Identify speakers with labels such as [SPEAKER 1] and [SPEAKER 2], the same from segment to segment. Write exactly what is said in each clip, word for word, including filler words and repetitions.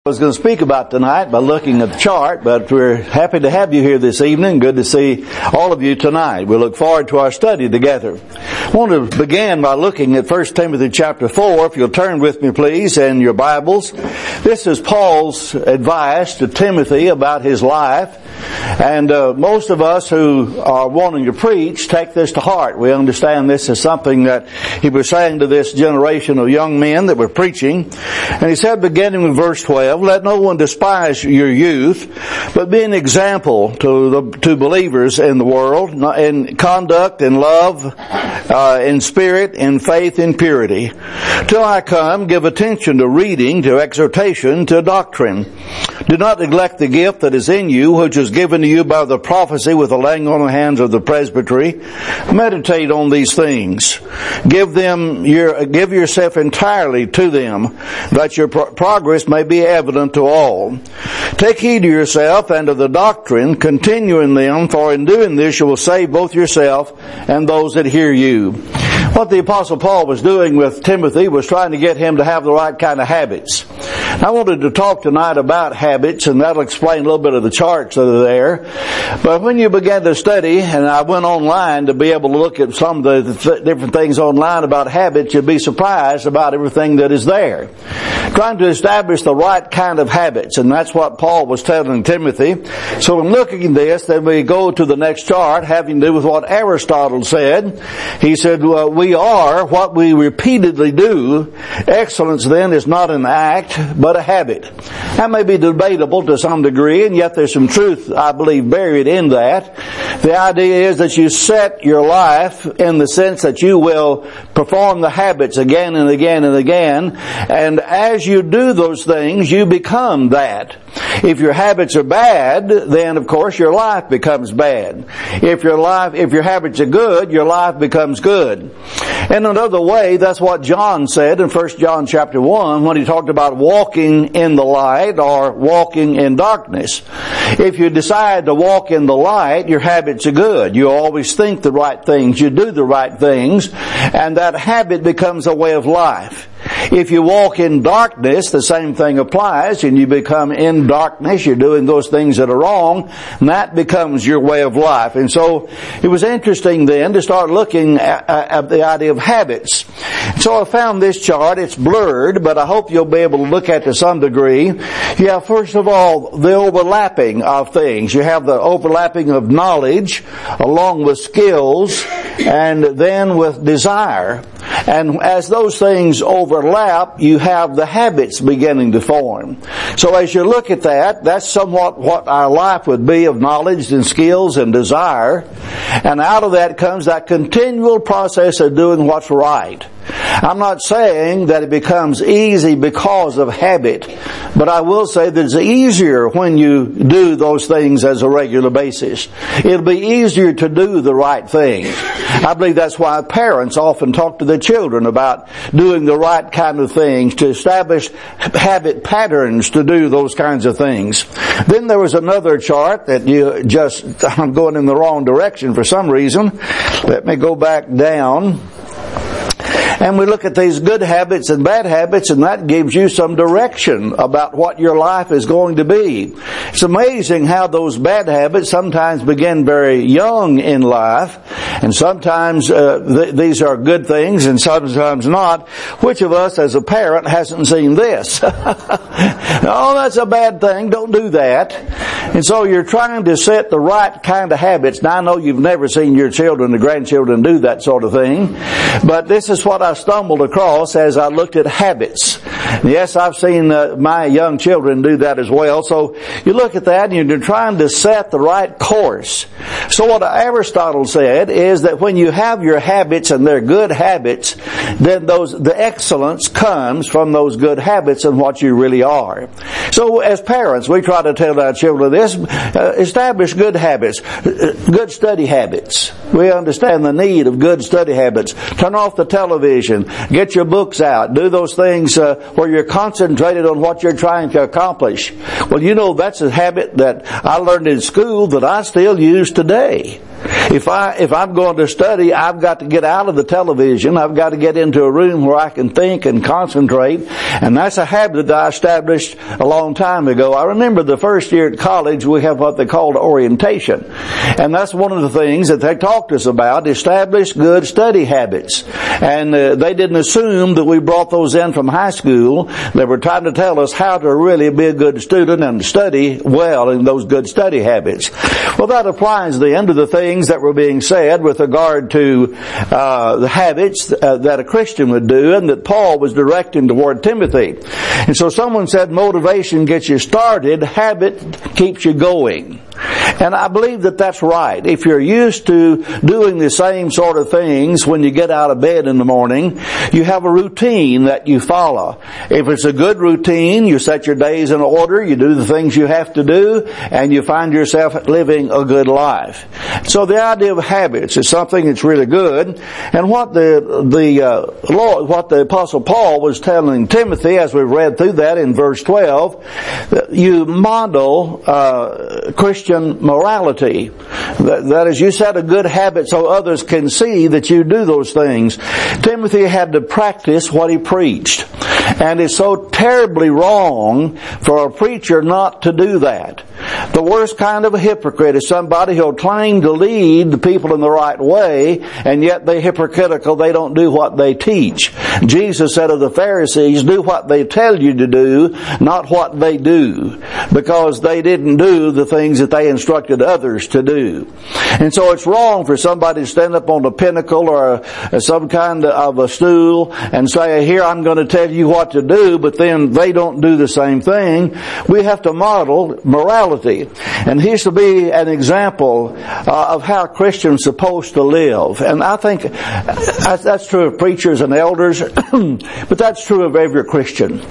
[SPEAKER 1] I was going to speak about tonight by looking at the chart, but we're happy to have you here this evening. Good to see all of you tonight. We look forward to our study together. I want to begin by looking at First Timothy chapter four. If you'll turn with me, please, in your Bibles. This is Paul's advice to Timothy about his life. And uh, most of us who are wanting to preach take this to heart. We understand this is something that he was saying to this generation of young men that were preaching. And he said, beginning with verse twelve, "Let no one despise your youth, but be an example to the to believers in the world, in conduct, in love, uh, in spirit, in faith, in purity. Till I come, give attention to reading, to exhortation, to doctrine. Do not neglect the gift that is in you, which is given to you by the prophecy with the laying on of hands of the presbytery. Meditate on these things. Give them your, give yourself entirely to them, that your pro- progress may be evident to all. Take heed to yourself and to the doctrine, continue in them, for in doing this you will save both yourself and those that hear you." What the Apostle Paul was doing with Timothy was trying to get him to have the right kind of habits. I wanted to talk tonight about habits, and that'll explain a little bit of the charts that are there. But when you begin to study, and I went online to be able to look at some of the th- different things online about habits, you'll be surprised about everything that is there. Trying to establish the right kind of habits, and that's what Paul was telling Timothy. So in looking at this, then we go to the next chart, having to do with what Aristotle said. He said, well, we are what we repeatedly do. Excellence then is not an act, but a habit. That may be debatable to some degree, and yet there's some truth, I believe, buried in that. The idea is that you set your life in the sense that you will perform the habits again and again and again, and as you do those things, you become that. If your habits are bad, then of course your life becomes bad. If your life, if your habits are good, your life becomes good. In another way, that's what John said in First John chapter one when he talked about walking in the light or walking in darkness. If you decide to walk in the light, your habits are good. You always think the right things, you do the right things, and that habit becomes a way of life. If you walk in darkness, the same thing applies, and you become in darkness, you're doing those things that are wrong, and that becomes your way of life. And so it was interesting then to start looking at, at the idea of habits. So I found this chart. It's blurred, but I hope you'll be able to look at it to some degree. You have, first of all, the overlapping of things. You have the overlapping of knowledge along with skills and then with desire. And as those things overlap, you have the habits beginning to form. So as you look at that, that's somewhat what our life would be of knowledge and skills and desire. And out of that comes that continual process of doing what's right. I'm not saying that it becomes easy because of habit, but I will say that it's easier when you do those things as a regular basis. It'll be easier to do the right thing. I believe that's why parents often talk to their children about doing the right kind of things, to establish habit patterns to do those kinds of things. Then there was another chart that you just, I'm going in the wrong direction for some reason. Let me go back down. And we look at these good habits and bad habits, and that gives you some direction about what your life is going to be. It's amazing how those bad habits sometimes begin very young in life, and sometimes uh, th- these are good things and sometimes not. Which of us as a parent hasn't seen this? Oh, that's a bad thing. Don't do that. And so you're trying to set the right kind of habits. Now I know you've never seen your children or grandchildren do that sort of thing, but this is what I stumbled across as I looked at habits. Yes, I've seen uh, my young children do that as well. So you look at that and you're trying to set the right course. So what Aristotle said is that when you have your habits and they're good habits, then those the excellence comes from those good habits and what you really are. So as parents, we try to tell our children this, uh, establish good habits, uh, good study habits. We understand the need of good study habits. Turn off the television. Get your books out. Do those things uh, where you're concentrated on what you're trying to accomplish. Well, you know, that's a habit that I learned in school that I still use today. If I, if I'm going to study, I've got to get out of the television. I've got to get into a room where I can think and concentrate. And that's a habit that I established a long time ago. I remember the first year at college, we have what they called orientation. And that's one of the things that they talked to us about, establish good study habits. And uh, they didn't assume that we brought those in from high school. They were trying to tell us how to really be a good student and study well in those good study habits. Well, that applies then to the things that were being said with regard to uh, the habits uh, that a Christian would do and that Paul was directing toward Timothy. And so someone said motivation gets you started, habit keeps you going. And I believe that that's right. If you're used to doing the same sort of things when you get out of bed in the morning, you have a routine that you follow. If it's a good routine, you set your days in order, you do the things you have to do, and you find yourself living a good life. So the idea of habits is something that's really good. And what the the uh, Lord, what the Apostle Paul was telling Timothy, as we read through that in verse twelve, you model uh, Christian morality. That, that is, you set a good habit so others can see that you do those things. Timothy had to practice what he preached. And it's so terribly wrong for a preacher not to do that. The worst kind of a hypocrite is somebody who'll claim to lead the people in the right way, and yet they're hypocritical. They don't do what they teach. Jesus said of the Pharisees, do what they tell you to do, not what they do, because they didn't do the things that they instructed others to do. And so it's wrong for somebody to stand up on the pinnacle or a, some kind of a stool and say, here, I'm going to tell you what to do, but then they don't do the same thing. We have to model morality. And he's to be an example uh, of how Christians are supposed to live. And I think that's true of preachers and elders, but that's true of every Christian.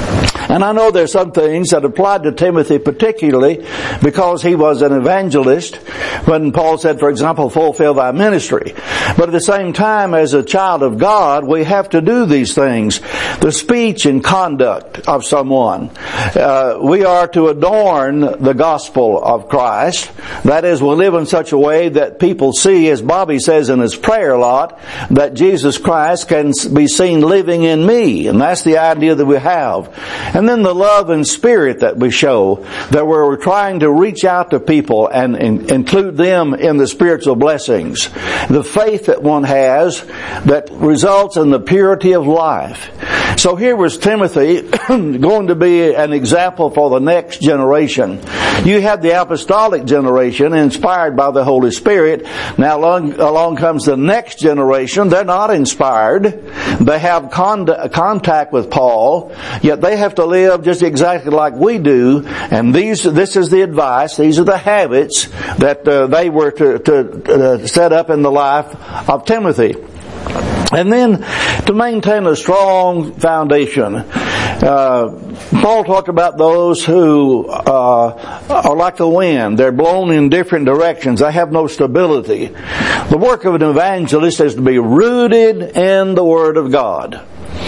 [SPEAKER 1] And I know there's some things that applied to Timothy particularly because he was an evangelist when Paul said, for example, fulfill thy ministry. But at the same time, as a child of God, we have to do these things. The speech and conduct of someone. Uh, we are to adorn the gospel of Christ. That is, we live in such a way that people see, as Bobby says in his prayer a lot, that Jesus Christ can be seen living in me. And that's the idea that we have. And then the love and spirit that we show, that we're trying to reach out to people and, and include them in the spiritual blessings. The faith that one has that results in the purity of life. So here was Timothy going to be an example for the next generation. You have the apostolic generation inspired by the Holy Spirit. Now along, along comes the next generation. They're not inspired. They have con- contact with Paul, yet they have to live just exactly like we do. And these, this is the advice, these are the habits that uh, they were to, to uh, set up in the life of Timothy. And then, to maintain a strong foundation, uh, Paul talked about those who uh, are like the wind. They're blown in different directions. They have no stability. The work of an evangelist is to be rooted in the Word of God.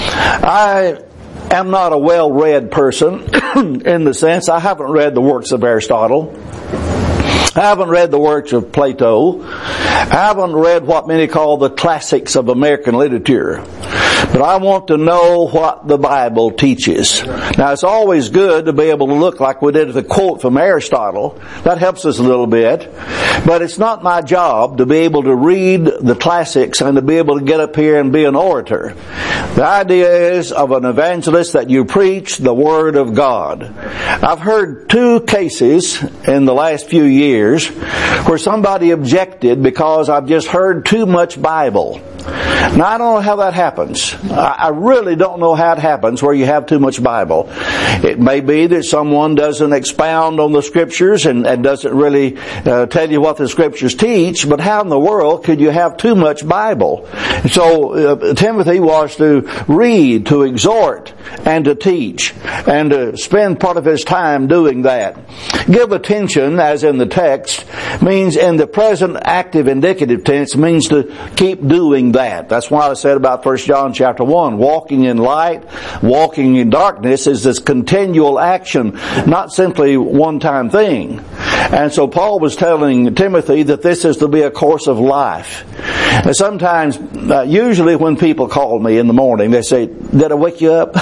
[SPEAKER 1] I am not a well-read person in the sense I haven't read the works of Aristotle. I haven't read the works of Plato. I haven't read what many call the classics of American literature. But I want to know what the Bible teaches. Now, it's always good to be able to look like we did at the quote from Aristotle. That helps us a little bit. But it's not my job to be able to read the classics and to be able to get up here and be an orator. The idea is of an evangelist that you preach the Word of God. I've heard two cases in the last few years where somebody objected because I've just heard too much Bible. Now, I don't know how that happens. I really don't know how it happens where you have too much Bible. It may be that someone doesn't expound on the Scriptures and, and doesn't really uh, tell you what the Scriptures teach, but how in the world could you have too much Bible? So uh, Timothy was to read, to exhort, and to teach, and to spend part of his time doing that. Give attention, as in the text, means in the present active indicative tense, means to keep doing that. That's why I said about First John chapter one, walking in light, walking in darkness is this continual action, not simply one-time thing. And so Paul was telling Timothy that this is to be a course of life. And sometimes, uh, usually when people call me in the morning, they say, "Did I wake you up?"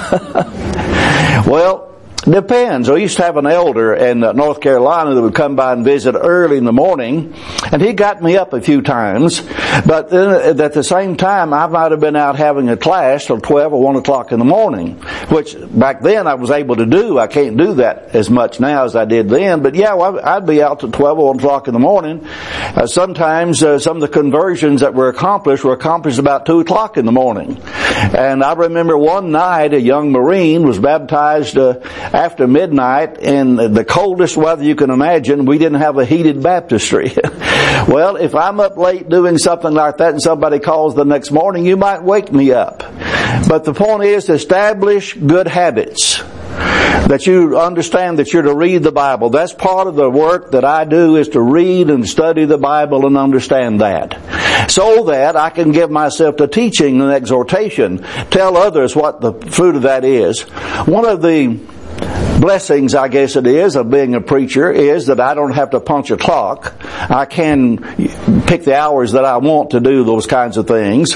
[SPEAKER 1] Well, depends. I used to have an elder in North Carolina that would come by and visit early in the morning, and he got me up a few times. But then at the same time, I might have been out having a class till twelve or one o'clock in the morning, which back then I was able to do. I can't do that as much now as I did then. But yeah, I'd be out till twelve or one o'clock in the morning. Uh, sometimes uh, some of the conversions that were accomplished were accomplished about two o'clock in the morning. And I remember one night a young Marine was baptized uh, after midnight in the coldest weather you can imagine. We didn't have a heated baptistry. Well, if I'm up late doing something like that and somebody calls the next morning, you might wake me up. But the point is to establish good habits. That you understand that you're to read the Bible. That's part of the work that I do, is to read and study the Bible and understand that. So that I can give myself to teaching and exhortation. Tell others what the fruit of that is. One of the blessings, I guess it is, of being a preacher is that I don't have to punch a clock. I can pick the hours that I want to do those kinds of things.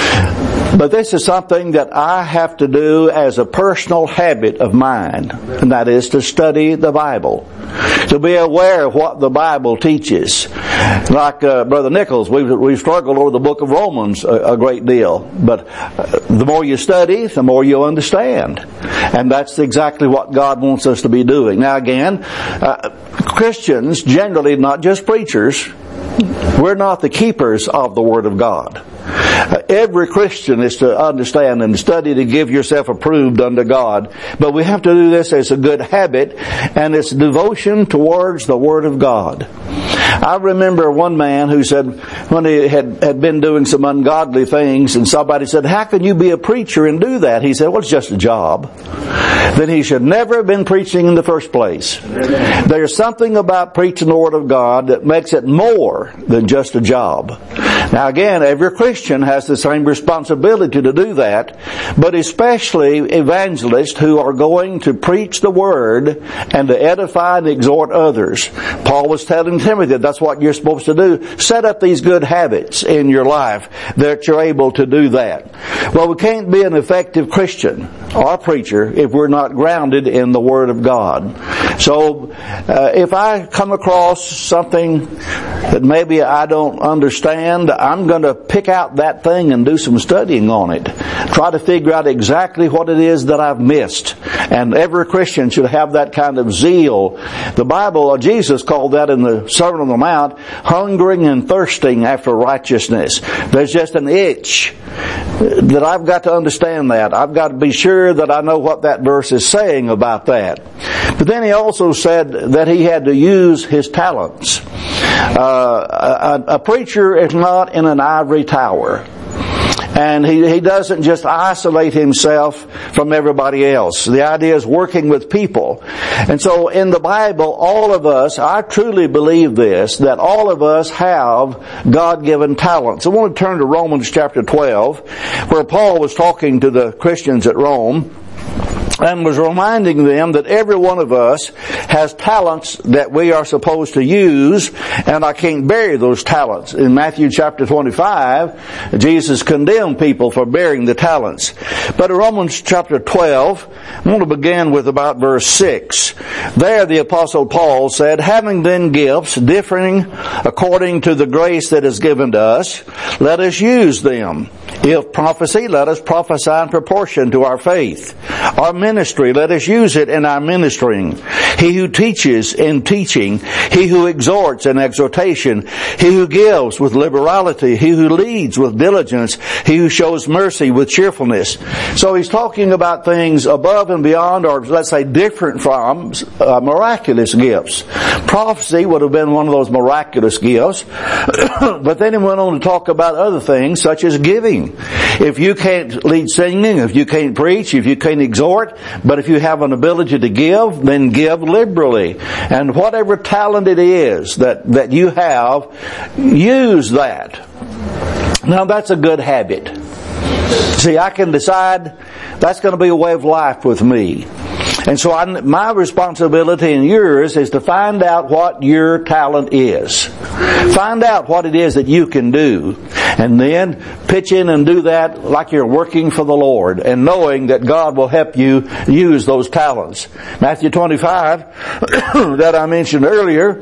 [SPEAKER 1] But this is something that I have to do as a personal habit of mine, and that is to study the Bible. To be aware of what the Bible teaches. Like uh, Brother Nichols, we've, we've struggled over the book of Romans a, a great deal. But uh, the more you study, the more you understand. And that's exactly what God wants us to be doing. Now again, uh, Christians, generally not just preachers, we're not the keepers of the Word of God. Uh, every Christian is to understand and study to give yourself approved unto God. But we have to do this as a good habit, and it's devotion towards the Word of God. I remember one man who said, when he had, had been doing some ungodly things, and somebody said, "How can you be a preacher and do that?" He said, "Well, it's just a job." Then he should never have been preaching in the first place. There's something about preaching the Word of God that makes it more than just a job. Now again, every Christian has the same responsibility to do that, but especially evangelists who are going to preach the Word and to edify and exhort others. Paul was telling Timothy that's what you're supposed to do. Set up these good habits in your life that you're able to do that. Well, we can't be an effective Christian or preacher if we're not grounded in the Word of God. So, uh, if I come across something that maybe I don't understand, I'm going to pick out that thing and do some studying on it. Try to figure out exactly what it is that I've missed. And every Christian should have that kind of zeal. The Bible, Jesus called that in the Sermon on the Mount, hungering and thirsting after righteousness. There's just an itch that I've got to understand that. I've got to be sure that I know what that verse is saying about that. But then he also said that he had to use his talents. Uh, a, a preacher is not in an ivory tower. And he, he doesn't just isolate himself from everybody else. The idea is working with people. And so in the Bible, all of us, I truly believe this, that all of us have God-given talents. I want to turn to Romans chapter twelve, where Paul was talking to the Christians at Rome, and was reminding them that every one of us has talents that we are supposed to use, and I can't bury those talents. In Matthew chapter twenty-five, Jesus condemned people for burying the talents. But in Romans chapter twelve, I want to begin with about verse six. There the Apostle Paul said, "Having then gifts differing according to the grace that is given to us, let us use them. If prophecy, let us prophesy in proportion to our faith. Our ministry, let us use it in our ministering. He who teaches in teaching, he who exhorts in exhortation, he who gives with liberality, he who leads with diligence, he who shows mercy with cheerfulness." So he's talking about things above and beyond, or let's say different from, uh, miraculous gifts. Prophecy would have been one of those miraculous gifts. But then he went on to talk about other things such as giving. If you can't lead singing, if you can't preach, if you can't exhort, but if you have an ability to give, then give liberally. And whatever talent it is that, that you have, use that. Now that's a good habit. See, I can decide that's going to be a way of life with me. And so I, my responsibility and yours is to find out what your talent is. Find out what it is that you can do. And then pitch in and do that like you're working for the Lord, and knowing that God will help you use those talents. Matthew twenty-five, that I mentioned earlier,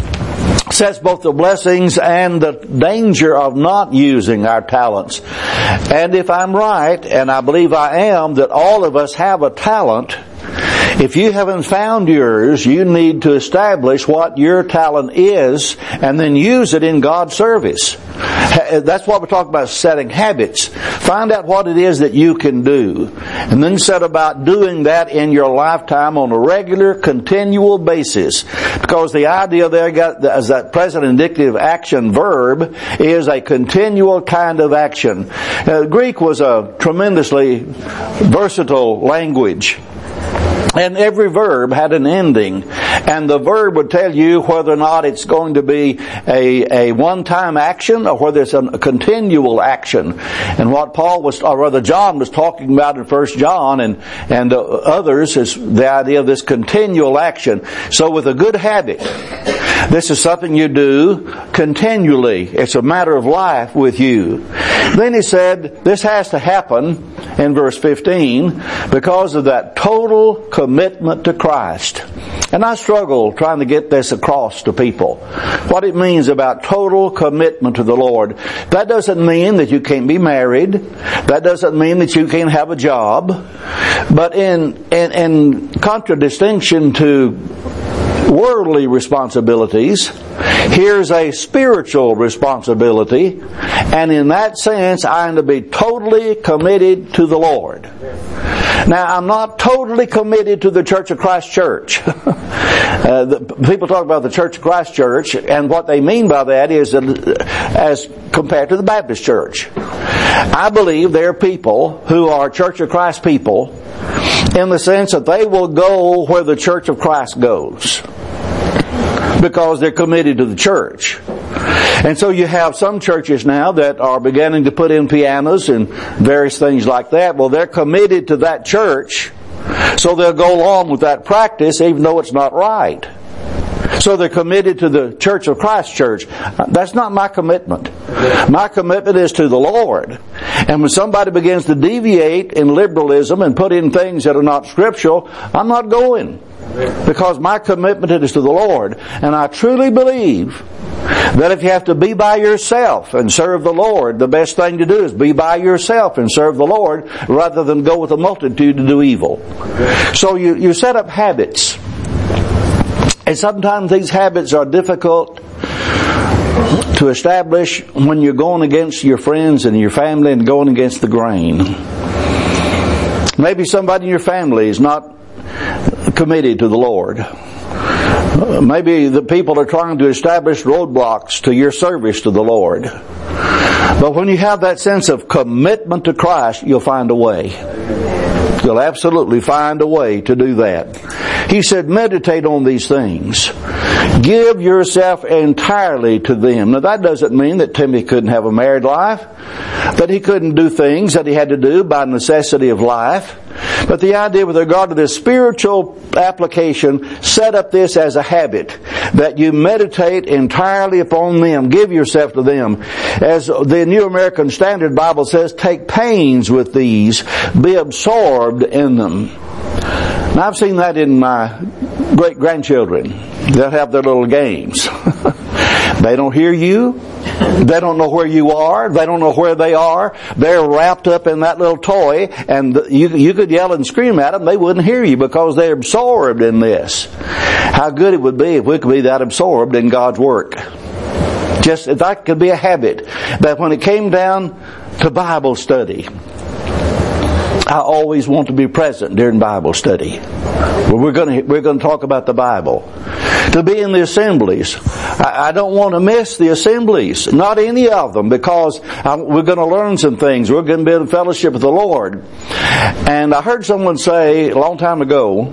[SPEAKER 1] sets both the blessings and the danger of not using our talents. And if I'm right, and I believe I am, that all of us have a talent, if you haven't found yours, you need to establish what your talent is and then use it in God's service. That's what we're talking about, setting habits. Find out what it is that you can do, and then set about doing that in your lifetime on a regular, continual basis. Because the idea there is that present indicative action verb is a continual kind of action. Uh, Greek was a tremendously versatile language. And every verb had an ending. And the verb would tell you whether or not it's going to be a, a one-time action or whether it's a continual action. And what Paul was, or rather John was talking about in First John and, and uh, others is the idea of this continual action. So with a good habit, this is something you do continually. It's a matter of life with you. Then he said, this has to happen in verse fifteen because of that total commitment to Christ. And I struggle trying to get this across to people. What it means about total commitment to the Lord. That doesn't mean that you can't be married. That doesn't mean that you can't have a job. But in, in, in contradistinction to worldly responsibilities, here's a spiritual responsibility, and in that sense I am to be totally committed to the Lord. Now, I'm not totally committed to the Church of Christ Church. uh, the, people talk about the Church of Christ Church, and what they mean by that is that, as compared to the Baptist Church. I believe there are people who are Church of Christ people in the sense that they will go where the Church of Christ goes, because they're committed to the church. And so you have some churches now that are beginning to put in pianos and various things like that. Well, they're committed to that church, so they'll go along with that practice even though it's not right. So they're committed to the Church of Christ Church. That's not my commitment. My commitment is to the Lord. And when somebody begins to deviate in liberalism and put in things that are not scriptural, I'm not going. Because my commitment is to the Lord. And I truly believe that if you have to be by yourself and serve the Lord, the best thing to do is be by yourself and serve the Lord rather than go with a multitude to do evil. So you, you set up habits. And sometimes these habits are difficult to establish when you're going against your friends and your family and going against the grain. Maybe somebody in your family is not committed to the Lord. Maybe the people are trying to establish roadblocks to your service to the Lord. But when you have that sense of commitment to Christ, you'll find a way. You'll absolutely find a way to do that. He said, meditate on these things. Give yourself entirely to them. Now that doesn't mean that Timothy couldn't have a married life, that he couldn't do things that he had to do by necessity of life. But the idea with regard to this spiritual application, set up this as a habit, that you meditate entirely upon them. Give yourself to them. As the New American Standard Bible says, take pains with these. Be absorbed in them. Now I've seen that in my great-grandchildren. They'll have their little games. They don't hear you. They don't know where you are. They don't know where they are. They're wrapped up in that little toy, and you, you could yell and scream at them. They wouldn't hear you because they're absorbed in this. How good it would be if we could be that absorbed in God's work. Just if that could be a habit, that when it came down to Bible study, I always want to be present during Bible study. We're going to, we're going to talk about the Bible. To be in the assemblies. I, I don't want to miss the assemblies. Not any of them, because I'm, we're going to learn some things. We're going to be in fellowship with the Lord. And I heard someone say a long time ago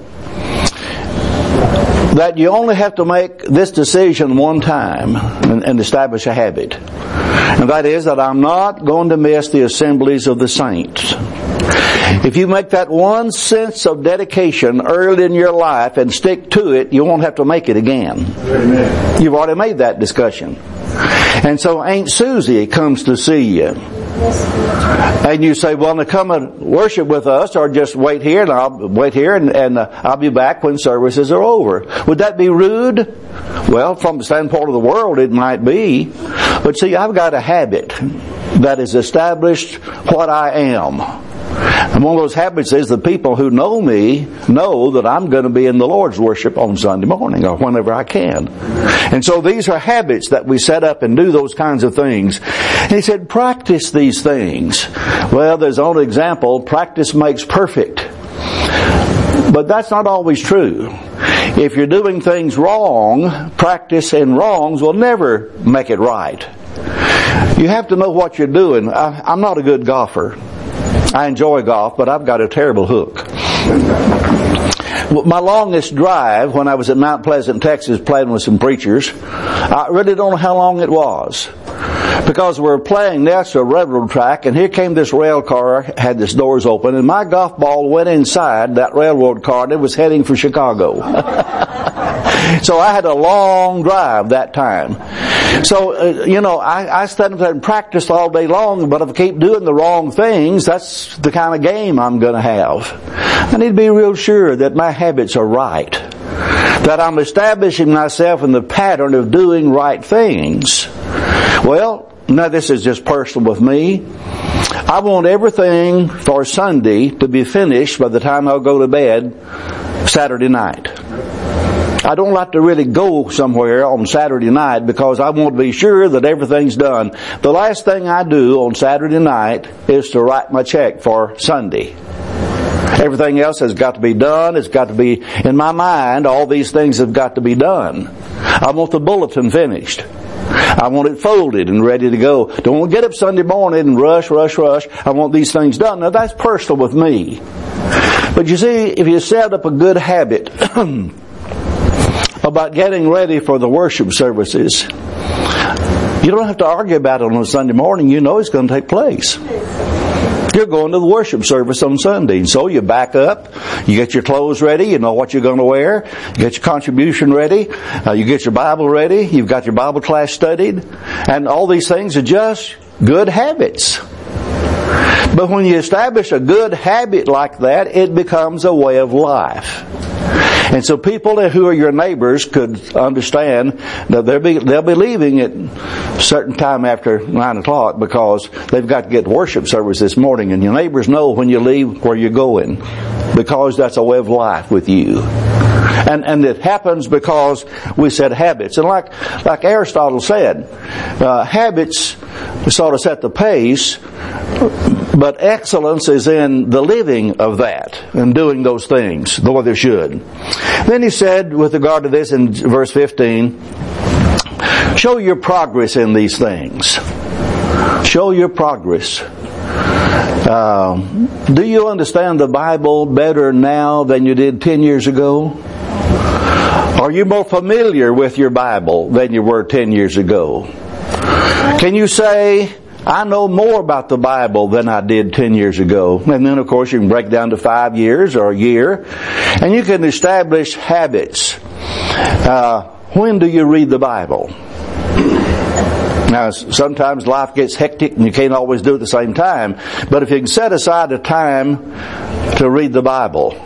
[SPEAKER 1] that you only have to make this decision one time and, and establish a habit. And that is that I'm not going to miss the assemblies of the saints. If you make that one sense of dedication early in your life and stick to it, you won't have to make it again. Amen. You've already made that discussion. And so Aunt Susie comes to see you. And you say, well, to come and worship with us, or just wait here, and I'll wait here, and, and uh, I'll be back when services are over. Would that be rude? Well, from the standpoint of the world, it might be. But see, I've got a habit that has established what I am. And one of those habits is the people who know me know that I'm going to be in the Lord's worship on Sunday morning or whenever I can. And so these are habits that we set up and do those kinds of things. And he said, practice these things. Well, there's only example, practice makes perfect. But that's not always true. If you're doing things wrong, practice in wrongs will never make it right. You have to know what you're doing. I, I'm not a good golfer. I enjoy golf, but I've got a terrible hook. My longest drive when I was at Mount Pleasant, Texas, playing with some preachers, I really don't know how long it was. Because we were playing next to a railroad track, and here came this rail car, had its doors open, and my golf ball went inside that railroad car, and it was heading for Chicago. So I had a long drive that time. So, uh, you know, I, I stand up there and practice all day long, but if I keep doing the wrong things, that's the kind of game I'm going to have. I need to be real sure that my habits are right. That I'm establishing myself in the pattern of doing right things. Well, now this is just personal with me. I want everything for Sunday to be finished by the time I'll go to bed Saturday night. I don't like to really go somewhere on Saturday night because I want to be sure that everything's done. The last thing I do on Saturday night is to write my check for Sunday. Everything else has got to be done. It's got to be, in my mind, all these things have got to be done. I want the bulletin finished. I want it folded and ready to go. Don't want to get up Sunday morning and rush, rush, rush. I want these things done. Now that's personal with me. But you see, if you set up a good habit about getting ready for the worship services, you don't have to argue about it on a Sunday morning. You know it's going to take place. You're going to the worship service on Sunday. And so you back up, you get your clothes ready, you know what you're going to wear, you get your contribution ready, uh, you get your Bible ready, you've got your Bible class studied, and all these things are just good habits. But when you establish a good habit like that, it becomes a way of life. And so people who are your neighbors could understand that they'll be, they'll be leaving at a certain time after nine o'clock because they've got to get to worship service this morning. And your neighbors know when you leave where you're going because that's a way of life with you. And, and it happens because we said habits. And like, like Aristotle said, uh, habits sort of set the pace, but excellence is in the living of that and doing those things the way they should. Then he said, with regard to this in verse fifteen, show your progress in these things. Show your progress. Uh, do you understand the Bible better now than you did ten years ago? Are you more familiar with your Bible than you were ten years ago? Can you say, I know more about the Bible than I did ten years ago? And then, of course, you can break down to five years or a year. And you can establish habits. Uh, when do you read the Bible? Now, sometimes life gets hectic and you can't always do it at the same time. But if you can set aside a time to read the Bible,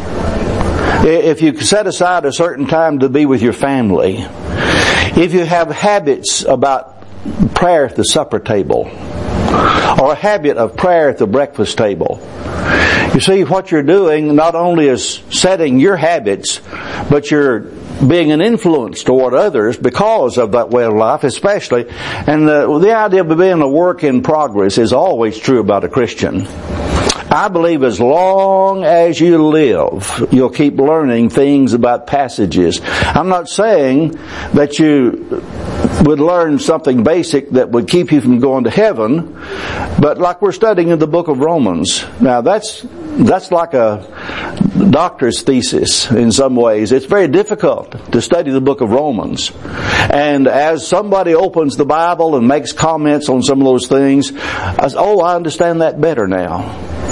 [SPEAKER 1] if you set aside a certain time to be with your family, if you have habits about prayer at the supper table, or a habit of prayer at the breakfast table, you see what you're doing not only is setting your habits, but you're being an influence toward others because of that way of life, especially. And the, the idea of being a work in progress is always true about a Christian. I believe as long as you live, you'll keep learning things about passages. I'm not saying that you would learn something basic that would keep you from going to heaven, but like we're studying in the book of Romans. Now that's that's like a doctor's thesis in some ways. It's very difficult to study the book of Romans. And as somebody opens the Bible and makes comments on some of those things, I say, oh, I understand that better now.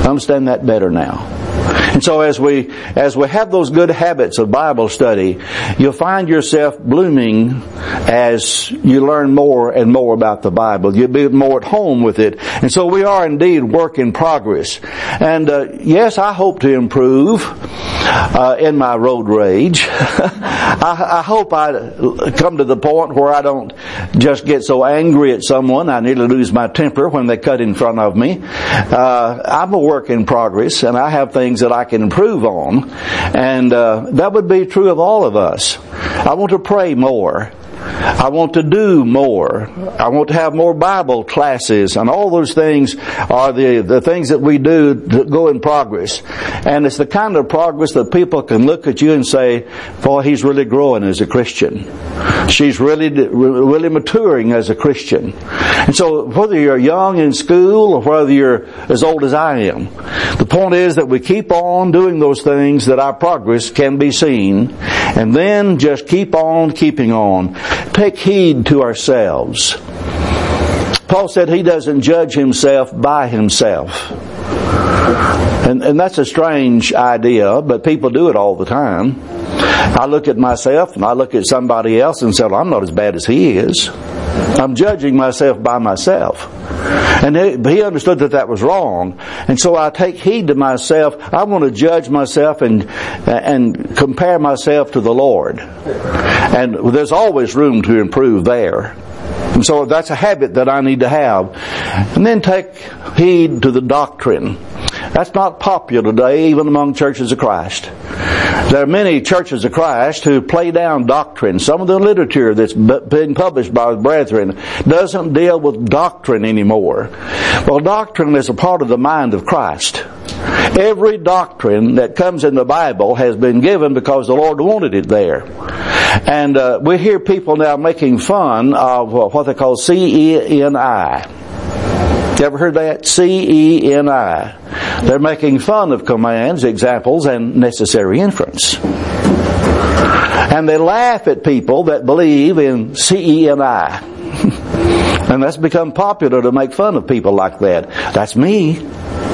[SPEAKER 1] Understand that better now. And so as we as we have those good habits of Bible study, you'll find yourself blooming as you learn more and more about the Bible. You'll be more at home with it. And so we are indeed work in progress. And uh, yes, I hope to improve uh, in my road rage. I, I hope I come to the point where I don't just get so angry at someone I nearly lose my temper when they cut in front of me. Uh, I'm a work in progress, and I have things that I can improve on, and uh, that would be true of all of us. I want to pray more. I want to do more. I want to have more Bible classes, and all those things are the, the things that we do to go in progress. And it's the kind of progress that people can look at you and say, boy, he's really growing as a Christian. She's really, really maturing as a Christian. And so whether you're young in school or whether you're as old as I am, the point is that we keep on doing those things that our progress can be seen, and then just keep on keeping on. Take heed to ourselves. Paul said he doesn't judge himself by himself. And, and that's a strange idea, but people do it all the time. I look at myself and I look at somebody else and say, well, I'm not as bad as he is. I'm judging myself by myself. And he understood that that was wrong. And so I take heed to myself. I want to judge myself and and compare myself to the Lord. And there's always room to improve there. And so that's a habit that I need to have. And then take heed to the doctrine. That's not popular today, even among churches of Christ. There are many churches of Christ who play down doctrine. Some of the literature that's being published by the brethren doesn't deal with doctrine anymore. Well, doctrine is a part of the mind of Christ. Every doctrine that comes in the Bible has been given because the Lord wanted it there. And uh, we hear people now making fun of uh, what they call C E N I. You ever heard that? C E N I. They're making fun of commands, examples, and necessary inference. And they laugh at people that believe in C E N I. And that's become popular to make fun of people like that. That's me.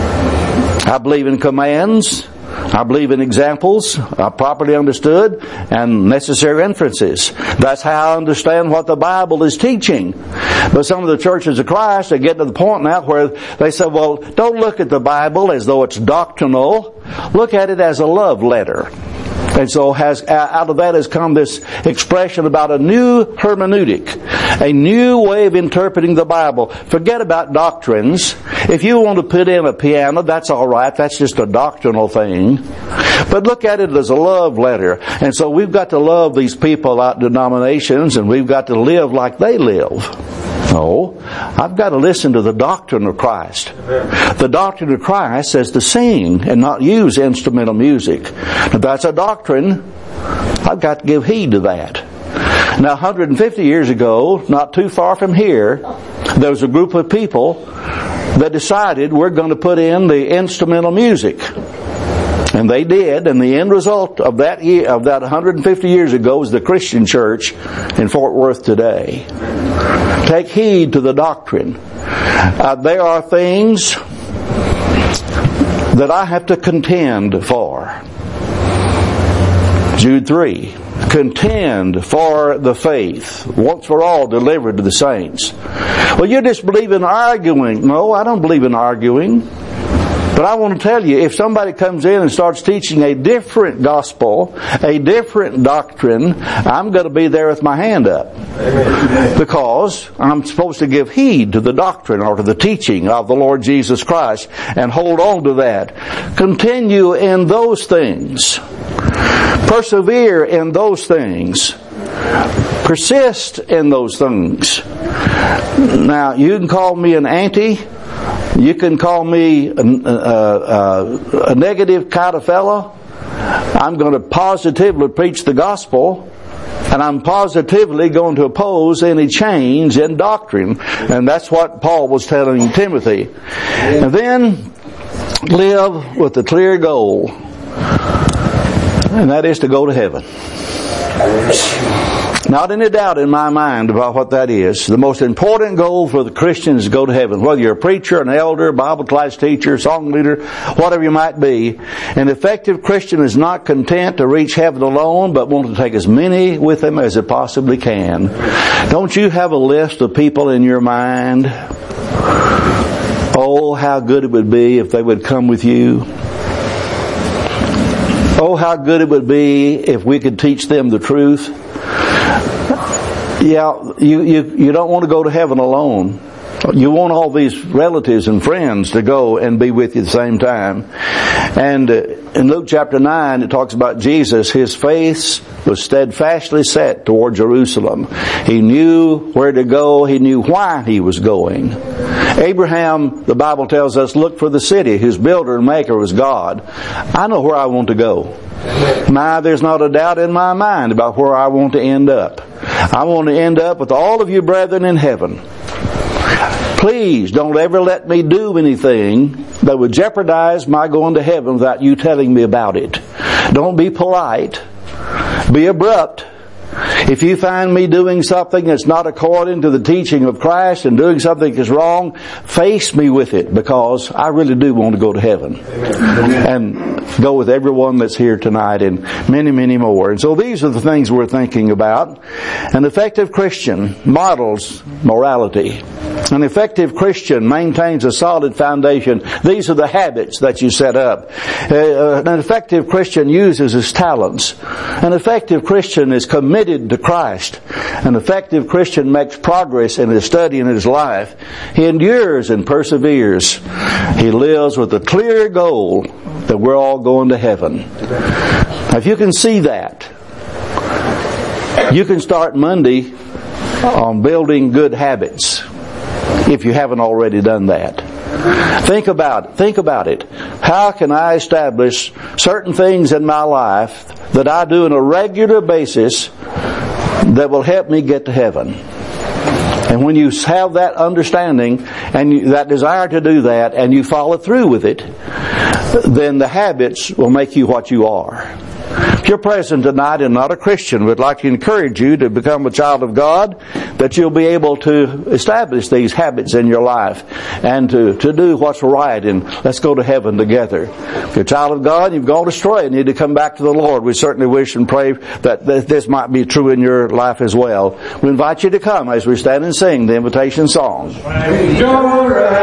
[SPEAKER 1] I believe in commands. I believe in examples, uh, properly understood, and necessary inferences. That's how I understand what the Bible is teaching. But some of the churches of Christ are getting to the point now where they say, well, don't look at the Bible as though it's doctrinal. Look at it as a love letter. And so has out of that has come this expression about a new hermeneutic, a new way of interpreting the Bible. Forget about doctrines. If you want to put in a piano, that's all right. That's just a doctrinal thing. But look at it as a love letter. And so we've got to love these people out in denominations, and we've got to live like they live. No, I've got to listen to the doctrine of Christ. The doctrine of Christ says to sing and not use instrumental music. If that's a doctrine, I've got to give heed to that. Now, one hundred fifty years ago, not too far from here, there was a group of people that decided we're going to put in the instrumental music. And they did, and the end result of that year, of that one hundred fifty years ago, is the Christian church in Fort Worth today. Take heed to the doctrine. Uh, there are things that I have to contend for. Jude three. Contend for the faith, once for all delivered to the saints. Well, you just believe in arguing. No, I don't believe in arguing. But I want to tell you, if somebody comes in and starts teaching a different gospel, a different doctrine, I'm going to be there with my hand up. Amen. Because I'm supposed to give heed to the doctrine or to the teaching of the Lord Jesus Christ and hold on to that. Continue in those things. Persevere in those things. Persist in those things. Now, you can call me an anti. You can call me a, a, a, a negative kind of fellow. I'm going to positively preach the gospel, and I'm positively going to oppose any change in doctrine. And that's what Paul was telling Timothy. And then live with a clear goal, and that is to go to heaven. Not any doubt in my mind about what that is. The most important goal for the Christian is to go to heaven. Whether you're a preacher, an elder, Bible class teacher, song leader, whatever you might be, an effective Christian is not content to reach heaven alone, but wants to take as many with him as it possibly can. Don't you have a list of people in your mind? Oh, how good it would be if they would come with you. Oh, how good it would be if we could teach them the truth. Yeah, you, you, you don't want to go to heaven alone. You want all these relatives and friends to go and be with you at the same time. And uh, in Luke chapter nine, it talks about Jesus. His face was steadfastly set toward Jerusalem. He knew where to go. He knew why he was going. Abraham, the Bible tells us, looked for the city whose builder and maker was God. I know where I want to go. My, there's not a doubt in my mind about where I want to end up. I want to end up with all of you brethren in heaven. Please don't ever let me do anything that would jeopardize my going to heaven without you telling me about it. Don't be polite. Be abrupt. If you find me doing something that's not according to the teaching of Christ and doing something that's wrong, face me with it, because I really do want to go to heaven. And go with everyone that's here tonight and many, many more. And so these are the things we're thinking about. An effective Christian models morality. An effective Christian maintains a solid foundation. These are the habits that you set up. Uh, an effective Christian uses his talents. An effective Christian is committed to Christ. An effective Christian makes progress in his study and his life. He endures and perseveres. He lives with a clear goal that we're all going to heaven. Now, if you can see that, you can start Monday on building good habits. If you haven't already done that. Think about it. Think about it. How can I establish certain things in my life that I do on a regular basis that will help me get to heaven? And when you have that understanding and you, that desire to do that, and you follow through with it, then the habits will make you what you are. If you're present tonight and not a Christian, we'd like to encourage you to become a child of God, that you'll be able to establish these habits in your life and to, to do what's right, and let's go to heaven together. If you're a child of God and you've gone astray and need to come back to the Lord, we certainly wish and pray that this might be true in your life as well. We invite you to come as we stand and sing the invitation song.